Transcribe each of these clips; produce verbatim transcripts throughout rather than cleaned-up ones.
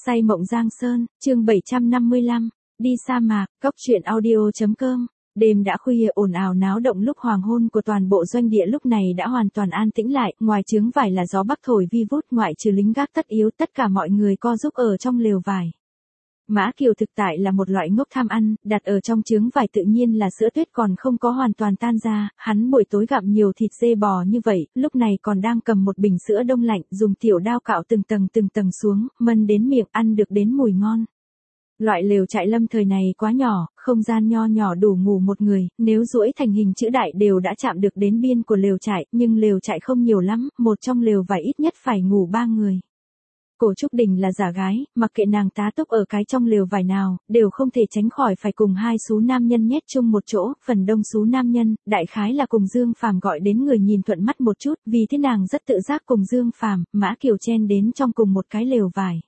Say mộng Giang Sơn, chương bảy trăm năm mươi lăm, đi sa mạc, cóc truyện audio chấm com. Đêm đã khuya ồn ào náo động lúc hoàng hôn của toàn bộ doanh địa lúc này đã hoàn toàn an tĩnh lại, ngoài trướng vải là gió bắc thổi vi vút, ngoại trừ lính gác tất yếu, tất cả mọi người co giúp ở trong lều vải. Mã Kiều thực tại là một loại ngốc tham ăn, đặt ở trong trướng vải tự nhiên là sữa tuyết còn không có hoàn toàn tan ra, hắn buổi tối gặm nhiều thịt dê bò như vậy, lúc này còn đang cầm một bình sữa đông lạnh, dùng tiểu đao cạo từng tầng từng tầng xuống, mân đến miệng ăn được đến mùi ngon. Loại lều trại lâm thời này quá nhỏ, không gian nho nhỏ đủ ngủ một người, nếu duỗi thành hình chữ đại đều đã chạm được đến biên của lều trại, nhưng lều trại không nhiều lắm, một trong lều vải ít nhất phải ngủ ba người. Cổ Trúc Đình là giả gái, mặc kệ nàng tá túc ở cái trong lều vải nào, đều không thể tránh khỏi phải cùng hai số nam nhân nhét chung một chỗ, phần đông số nam nhân, đại khái là cùng Dương Phàm gọi đến người nhìn thuận mắt một chút, vì thế nàng rất tự giác cùng Dương Phàm, Mã Kiều chen đến trong cùng một cái lều vải.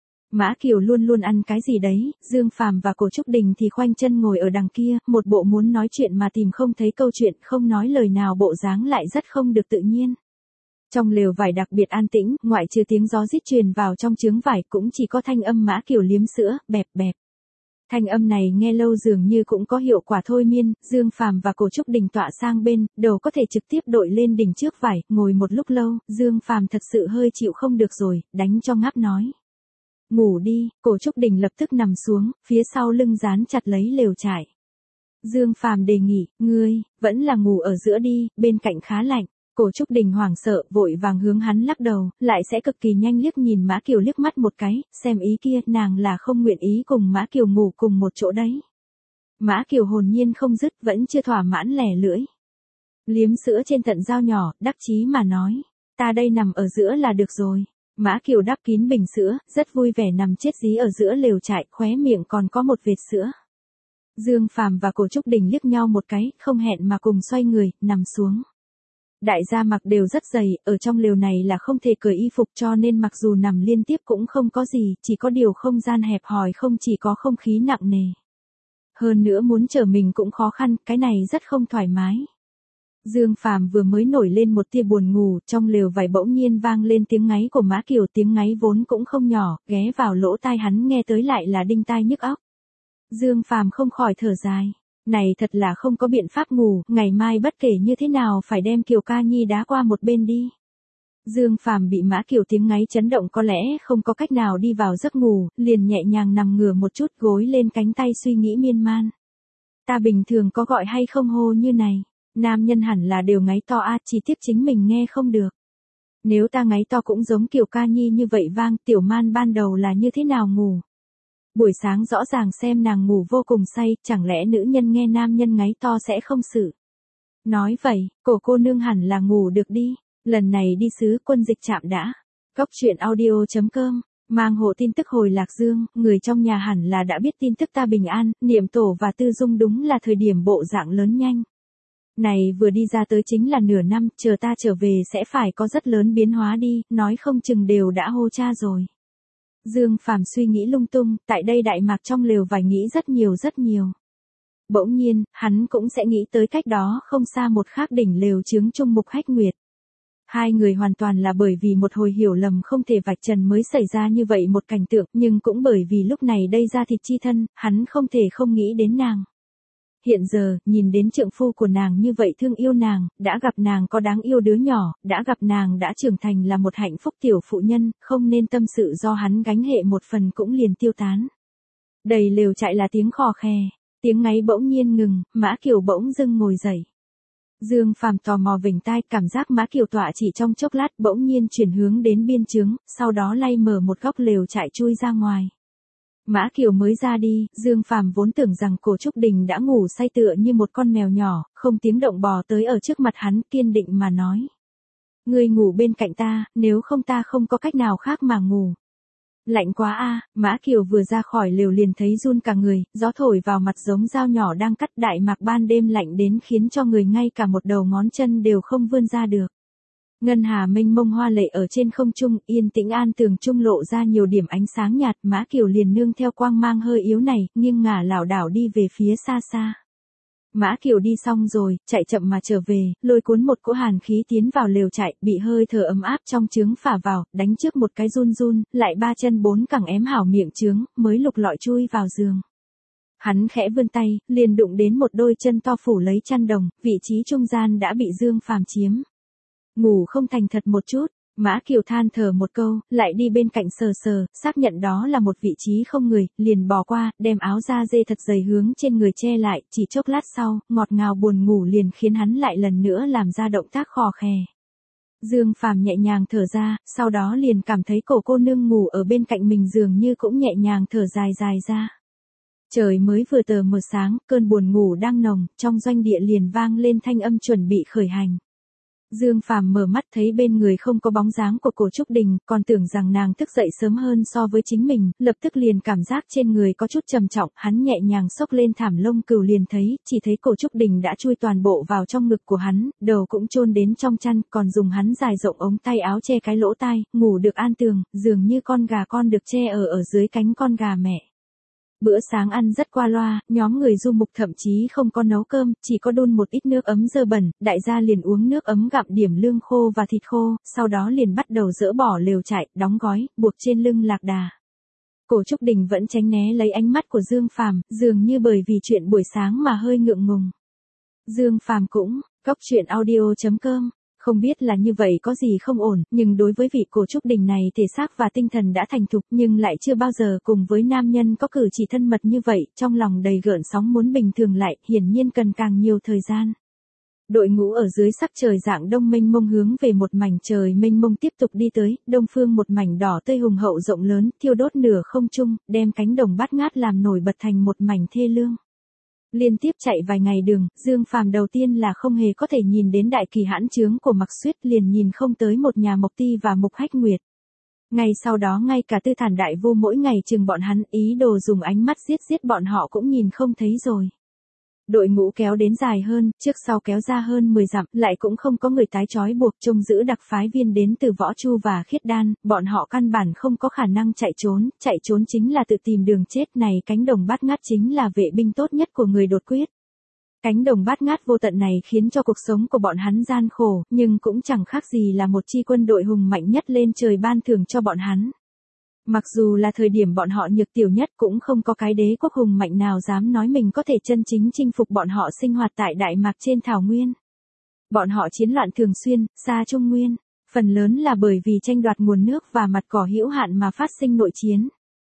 Mã Kiều luôn luôn ăn cái gì đấy, Dương Phàm và Cổ Trúc Đình thì khoanh chân ngồi ở đằng kia, một bộ muốn nói chuyện mà tìm không thấy câu chuyện, không nói lời nào bộ dáng lại rất không được tự nhiên. Trong lều vải đặc biệt an tĩnh, ngoại trừ tiếng gió rít truyền vào trong trướng vải cũng chỉ có thanh âm Mã Kiều liếm sữa, bẹp bẹp. Thanh âm này nghe lâu dường như cũng có hiệu quả thôi miên, Dương Phàm và Cổ Trúc Đình tọa sang bên, đầu có thể trực tiếp đội lên đỉnh trước vải, ngồi một lúc lâu, Dương Phàm thật sự hơi chịu không được rồi, đánh cho ngáp nói. Ngủ đi, Cổ Trúc Đình lập tức nằm xuống, phía sau lưng dán chặt lấy lều trại. Dương Phàm đề nghị, ngươi, vẫn là ngủ ở giữa đi, bên cạnh khá lạnh. Cổ Trúc Đình hoảng sợ, vội vàng hướng hắn lắc đầu, lại sẽ cực kỳ nhanh liếc nhìn Mã Kiều liếc mắt một cái, xem ý kia, nàng là không nguyện ý cùng Mã Kiều ngủ cùng một chỗ đấy. Mã Kiều hồn nhiên không dứt, vẫn chưa thỏa mãn lẻ lưỡi. Liếm sữa trên tận dao nhỏ, đắc chí mà nói, ta đây nằm ở giữa là được rồi. Mã Kiều đắp kín bình sữa, rất vui vẻ nằm chết dí ở giữa lều trại, khóe miệng còn có một vệt sữa. Dương Phàm và Cổ Trúc Đình liếc nhau một cái, không hẹn mà cùng xoay người, nằm xuống. Đại gia mặc đều rất dày, ở trong lều này là không thể cởi y phục cho nên mặc dù nằm liên tiếp cũng không có gì, chỉ có điều không gian hẹp hòi không chỉ có không khí nặng nề. Hơn nữa muốn trở mình cũng khó khăn, cái này rất không thoải mái. Dương Phàm vừa mới nổi lên một tia buồn ngủ, trong lều vải bỗng nhiên vang lên tiếng ngáy của Mã Kiều, tiếng ngáy vốn cũng không nhỏ, ghé vào lỗ tai hắn nghe tới lại là đinh tai nhức óc. Dương Phàm không khỏi thở dài. Này thật là không có biện pháp ngủ, ngày mai bất kể như thế nào phải đem Kiều Ca Nhi đá qua một bên đi. Dương Phàm bị Mã Kiều tiếng ngáy chấn động có lẽ không có cách nào đi vào giấc ngủ, liền nhẹ nhàng nằm ngửa một chút gối lên cánh tay suy nghĩ miên man. Ta bình thường có gọi hay không hô như này, nam nhân hẳn là đều ngáy to a, chỉ tiếc chính mình nghe không được. Nếu ta ngáy to cũng giống Kiều Ca Nhi như vậy vang, tiểu man ban đầu là như thế nào ngủ. Buổi sáng rõ ràng xem nàng ngủ vô cùng say, chẳng lẽ nữ nhân nghe nam nhân ngáy to sẽ không xử. Nói vậy, cổ cô nương hẳn là ngủ được đi, lần này đi sứ quân dịch trạm đã. Cóc truyện audio chấm com, mang hộ tin tức hồi Lạc Dương, người trong nhà hẳn là đã biết tin tức ta bình an, Niệm Tổ và Tư Dung đúng là thời điểm bộ dạng lớn nhanh. Này vừa đi ra tới chính là nửa năm, chờ ta trở về sẽ phải có rất lớn biến hóa đi, nói không chừng đều đã hô cha rồi. Dương Phàm suy nghĩ lung tung, tại đây đại mạc trong lều vải nghĩ rất nhiều rất nhiều. Bỗng nhiên, hắn cũng sẽ nghĩ tới cách đó không xa một khác đỉnh lều chướng chung Mục Hách Nguyệt. Hai người hoàn toàn là bởi vì một hồi hiểu lầm không thể vạch trần mới xảy ra như vậy một cảnh tượng, nhưng cũng bởi vì lúc này đây ra thịt chi thân, hắn không thể không nghĩ đến nàng. Hiện giờ, nhìn đến trượng phu của nàng như vậy thương yêu nàng, đã gặp nàng có đáng yêu đứa nhỏ, đã gặp nàng đã trưởng thành là một hạnh phúc tiểu phụ nhân, không nên tâm sự do hắn gánh hệ một phần cũng liền tiêu tán. Đầy lều trại là tiếng khò khè, tiếng ngáy bỗng nhiên ngừng, Mã Kiều bỗng dưng ngồi dậy. Dương Phàm tò mò vểnh tai, cảm giác Mã Kiều tọa chỉ trong chốc lát bỗng nhiên chuyển hướng đến biên trướng, sau đó lay mở một góc lều trại chui ra ngoài. Mã Kiều mới ra đi, Dương Phàm vốn tưởng rằng Cổ Trúc Đình đã ngủ say tựa như một con mèo nhỏ, không tiếng động bò tới ở trước mặt hắn, kiên định mà nói. Ngươi ngủ bên cạnh ta, nếu không ta không có cách nào khác mà ngủ. Lạnh quá a, Mã Kiều vừa ra khỏi lều liền thấy run cả người, gió thổi vào mặt giống dao nhỏ đang cắt, đại mạc ban đêm lạnh đến khiến cho người ngay cả một đầu ngón chân đều không vươn ra được. Ngân hà mênh mông hoa lệ ở trên không trung, yên tĩnh an tường trung lộ ra nhiều điểm ánh sáng nhạt, Mã Kiều liền nương theo quang mang hơi yếu này, nghiêng ngả lảo đảo đi về phía xa xa. Mã Kiều đi xong rồi, chạy chậm mà trở về, lôi cuốn một cỗ hàn khí tiến vào lều chạy, bị hơi thở ấm áp trong trướng phả vào, đánh trước một cái run run, lại ba chân bốn cẳng ém hảo miệng trướng, mới lục lọi chui vào giường. Hắn khẽ vươn tay, liền đụng đến một đôi chân to phủ lấy chăn đồng, vị trí trung gian đã bị Dương Phàm chiếm. Ngủ không thành thật một chút, Mã Kiều than thở một câu, lại đi bên cạnh sờ sờ, xác nhận đó là một vị trí không người, liền bò qua, đem áo da dê thật dày hướng trên người che lại, chỉ chốc lát sau, ngọt ngào buồn ngủ liền khiến hắn lại lần nữa làm ra động tác khò khè. Dương Phàm nhẹ nhàng thở ra, sau đó liền cảm thấy cổ cô nương ngủ ở bên cạnh mình dường như cũng nhẹ nhàng thở dài dài ra. Trời mới vừa tờ mờ sáng, cơn buồn ngủ đang nồng, trong doanh địa liền vang lên thanh âm chuẩn bị khởi hành. Dương Phàm mở mắt thấy bên người không có bóng dáng của Cổ Trúc Đình, còn tưởng rằng nàng thức dậy sớm hơn so với chính mình, lập tức liền cảm giác trên người có chút trầm trọng, hắn nhẹ nhàng xốc lên thảm lông cừu liền thấy, chỉ thấy Cổ Trúc Đình đã chui toàn bộ vào trong ngực của hắn, đầu cũng chôn đến trong chăn, còn dùng hắn dài rộng ống tay áo che cái lỗ tai, ngủ được an tường, dường như con gà con được che ở ở dưới cánh con gà mẹ. Bữa sáng ăn rất qua loa, nhóm người du mục thậm chí không có nấu cơm, chỉ có đun một ít nước ấm dơ bẩn, đại gia liền uống nước ấm gặm điểm lương khô và thịt khô, sau đó liền bắt đầu dỡ bỏ lều trại, đóng gói, buộc trên lưng lạc đà. Cổ Trúc Đình vẫn tránh né lấy ánh mắt của Dương Phàm, dường như bởi vì chuyện buổi sáng mà hơi ngượng ngùng. Dương Phàm cũng, cóc truyện audio chấm com. Không biết là như vậy có gì không ổn, nhưng đối với vị Cổ Trúc Đình này thể xác và tinh thần đã thành thục nhưng lại chưa bao giờ cùng với nam nhân có cử chỉ thân mật như vậy, trong lòng đầy gợn sóng muốn bình thường lại, hiển nhiên cần càng nhiều thời gian. Đội ngũ ở dưới sắc trời dạng đông mênh mông hướng về một mảnh trời mênh mông tiếp tục đi tới, đông phương một mảnh đỏ tươi hùng hậu rộng lớn, thiêu đốt nửa không trung, đem cánh đồng bát ngát làm nổi bật thành một mảnh thê lương. Liên tiếp chạy vài ngày đường, Dương Phàm đầu tiên là không hề có thể nhìn đến đại kỳ hãn trướng của Mặc Xuyết, liền nhìn không tới một nhà Mộc Ti và Mục Hách Nguyệt. Ngay sau đó ngay cả Tư Thản Đại Vô mỗi ngày chừng bọn hắn, ý đồ dùng ánh mắt giết giết bọn họ cũng nhìn không thấy rồi. Đội ngũ kéo đến dài hơn, trước sau kéo ra hơn mười dặm, lại cũng không có người tái trói buộc trông giữ đặc phái viên đến từ Võ Chu và Khiết Đan, bọn họ căn bản không có khả năng chạy trốn, chạy trốn chính là tự tìm đường chết này, cánh đồng bát ngát chính là vệ binh tốt nhất của người đột quyết. Cánh đồng bát ngát vô tận này khiến cho cuộc sống của bọn hắn gian khổ, nhưng cũng chẳng khác gì là một chi quân đội hùng mạnh nhất lên trời ban thưởng cho bọn hắn. Mặc dù là thời điểm bọn họ nhược tiểu nhất cũng không có cái đế quốc hùng mạnh nào dám nói mình có thể chân chính chinh phục bọn họ sinh hoạt tại Đại Mạc trên thảo nguyên. Bọn họ chiến loạn thường xuyên, xa Trung Nguyên, phần lớn là bởi vì tranh đoạt nguồn nước và mặt cỏ hữu hạn mà phát sinh nội chiến.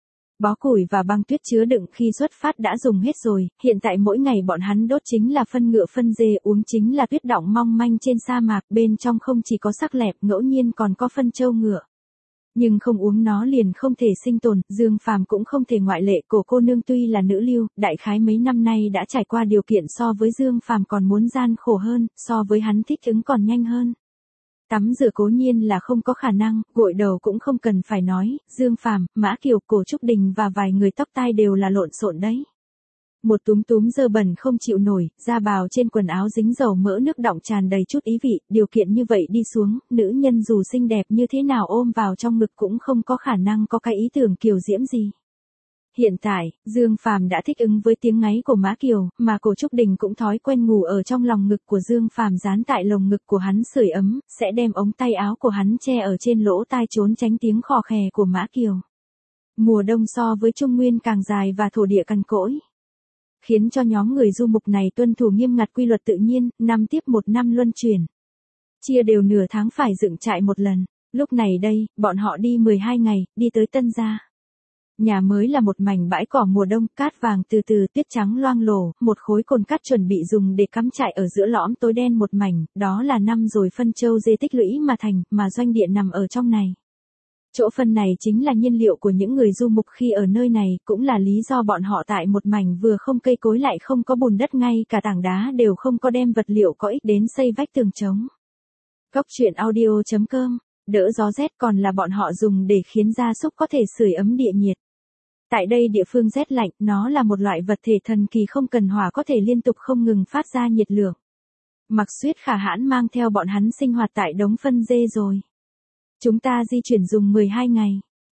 Bó củi và băng tuyết chứa đựng khi xuất phát đã dùng hết rồi, hiện tại mỗi ngày bọn hắn đốt chính là phân ngựa phân dê, uống chính là tuyết đọng mong manh trên sa mạc, bên trong không chỉ có sắc lẹp, ngẫu nhiên còn có phân trâu ngựa. Nhưng không uống nó liền không thể sinh tồn, Dương Phàm cũng không thể ngoại lệ, Cổ cô nương tuy là nữ lưu, đại khái mấy năm nay đã trải qua điều kiện so với Dương Phàm còn muốn gian khổ hơn, so với hắn thích ứng còn nhanh hơn. Tắm rửa cố nhiên là không có khả năng, gội đầu cũng không cần phải nói, Dương Phàm, Mã Kiều, Cổ Trúc Đình và vài người tóc tai đều là lộn xộn đấy. Một túm túm dơ bẩn không chịu nổi, da bào trên quần áo dính dầu mỡ nước đọng tràn đầy chút ý vị, điều kiện như vậy đi xuống, nữ nhân dù xinh đẹp như thế nào ôm vào trong ngực cũng không có khả năng có cái ý tưởng kiều diễm gì. Hiện tại, Dương Phàm đã thích ứng với tiếng ngáy của Mã Kiều, mà Cổ Trúc Đình cũng thói quen ngủ ở trong lòng ngực của Dương Phàm, dán tại lồng ngực của hắn sưởi ấm, sẽ đem ống tay áo của hắn che ở trên lỗ tai trốn tránh tiếng khò khè của Mã Kiều. Mùa đông so với Trung Nguyên càng dài và thổ địa cằn cỗi, khiến cho nhóm người du mục này tuân thủ nghiêm ngặt quy luật tự nhiên, năm tiếp một năm luân chuyển. Chia đều nửa tháng phải dựng trại một lần. Lúc này đây, bọn họ đi mười hai ngày, đi tới Tân Gia. Nhà mới là một mảnh bãi cỏ mùa đông, cát vàng từ từ, tuyết trắng loang lổ, một khối cồn cát chuẩn bị dùng để cắm trại ở giữa lõm tối đen một mảnh, đó là năm rồi phân châu dê tích lũy mà thành, mà doanh địa nằm ở trong này. Chỗ phân này chính là nhiên liệu của những người du mục khi ở nơi này, cũng là lý do bọn họ tại một mảnh vừa không cây cối lại không có bùn đất, ngay cả tảng đá đều không có, đem vật liệu có ích đến xây vách tường trống. Cóc truyện audio chấm com, đỡ gió rét còn là bọn họ dùng để khiến gia súc có thể sưởi ấm địa nhiệt. Tại đây địa phương rét lạnh, nó là một loại vật thể thần kỳ không cần hỏa có thể liên tục không ngừng phát ra nhiệt lượng. Mặc Xuyết khả hãn mang theo bọn hắn sinh hoạt tại đống phân dê rồi. Chúng ta di chuyển dùng mười hai ngày.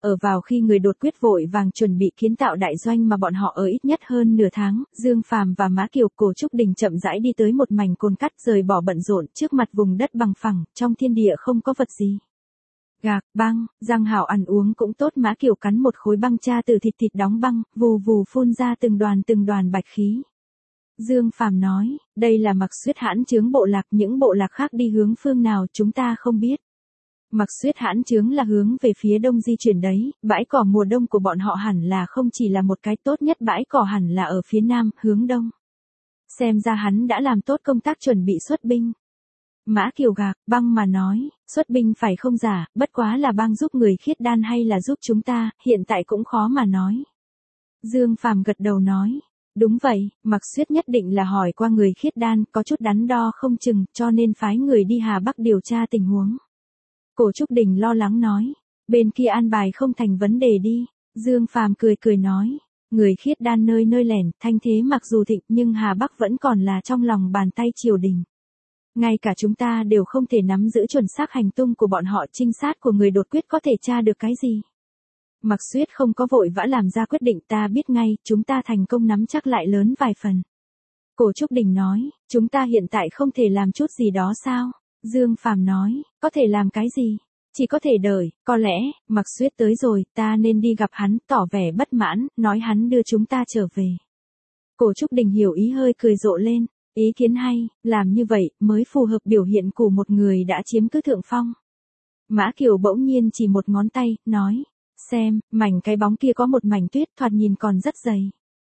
Ở vào khi người đột quyết vội vàng chuẩn bị kiến tạo đại doanh mà bọn họ ở ít nhất hơn nửa tháng, Dương Phàm và Mã Kiều Cổ Trúc Đình chậm rãi đi tới một mảnh cồn cắt rời bỏ bận rộn trước mặt vùng đất bằng phẳng, trong thiên địa không có vật gì. Gạc, băng, Giang Hảo ăn uống cũng tốt. Mã Kiều cắn một khối băng cha từ thịt thịt đóng băng, vù vù phun ra từng đoàn từng đoàn bạch khí. Dương Phàm nói, đây là Mặc Xuyết hãn chướng bộ lạc, những bộ lạc khác đi hướng phương nào chúng ta không biết. Mặc Xuyết hãn chướng là hướng về phía đông di chuyển đấy, bãi cỏ mùa đông của bọn họ hẳn là không chỉ là một cái, tốt nhất bãi cỏ hẳn là ở phía nam, hướng đông. Xem ra hắn đã làm tốt công tác chuẩn bị xuất binh. Mã Kiều gạc, băng mà nói, xuất binh phải không giả, bất quá là băng giúp người khiết đan hay là giúp chúng ta, hiện tại cũng khó mà nói. Dương Phàm gật đầu nói, đúng vậy, Mặc Xuyết nhất định là hỏi qua người khiết đan, có chút đắn đo không chừng, cho nên phái người đi Hà Bắc điều tra tình huống. Cổ Trúc Đình lo lắng nói, bên kia an bài không thành vấn đề đi. Dương Phàm cười cười nói, người khiết đan nơi nơi lẻn, thanh thế mặc dù thịnh nhưng Hà Bắc vẫn còn là trong lòng bàn tay triều đình. Ngay cả chúng ta đều không thể nắm giữ chuẩn xác hành tung của bọn họ, trinh sát của người đột quyết có thể tra được cái gì. Mặc Xuyết không có vội vã làm ra quyết định, ta biết ngay, chúng ta thành công nắm chắc lại lớn vài phần. Cổ Trúc Đình nói, chúng ta hiện tại không thể làm chút gì đó sao? Dương Phàm nói, có thể làm cái gì? Chỉ có thể đợi, có lẽ, Mặc Xuyết tới rồi, ta nên đi gặp hắn, tỏ vẻ bất mãn, nói hắn đưa chúng ta trở về. Cổ Trúc Đình hiểu ý hơi cười rộ lên, ý kiến hay, làm như vậy mới phù hợp biểu hiện của một người đã chiếm cứ thượng phong. Mã Kiều bỗng nhiên chỉ một ngón tay, nói, xem, mảnh cái bóng kia có một mảnh tuyết thoạt nhìn còn rất dày.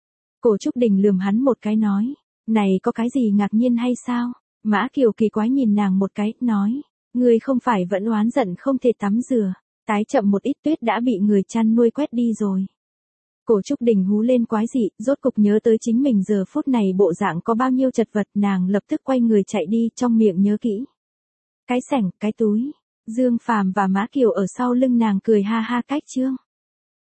Cổ Trúc Đình lườm hắn một cái nói, này có cái gì ngạc nhiên hay sao? Mã Kiều kỳ quái nhìn nàng một cái, nói, người không phải vẫn oán giận không thể tắm rửa, tái chậm một ít tuyết đã bị người chăn nuôi quét đi rồi. Cổ Trúc Đình hú lên quái dị, rốt cục nhớ tới chính mình giờ phút này bộ dạng có bao nhiêu chật vật, nàng lập tức quay người chạy đi, trong miệng nhớ kỹ. Cái sẻng, cái túi, Dương Phàm và Mã Kiều ở sau lưng nàng cười ha ha cách chương.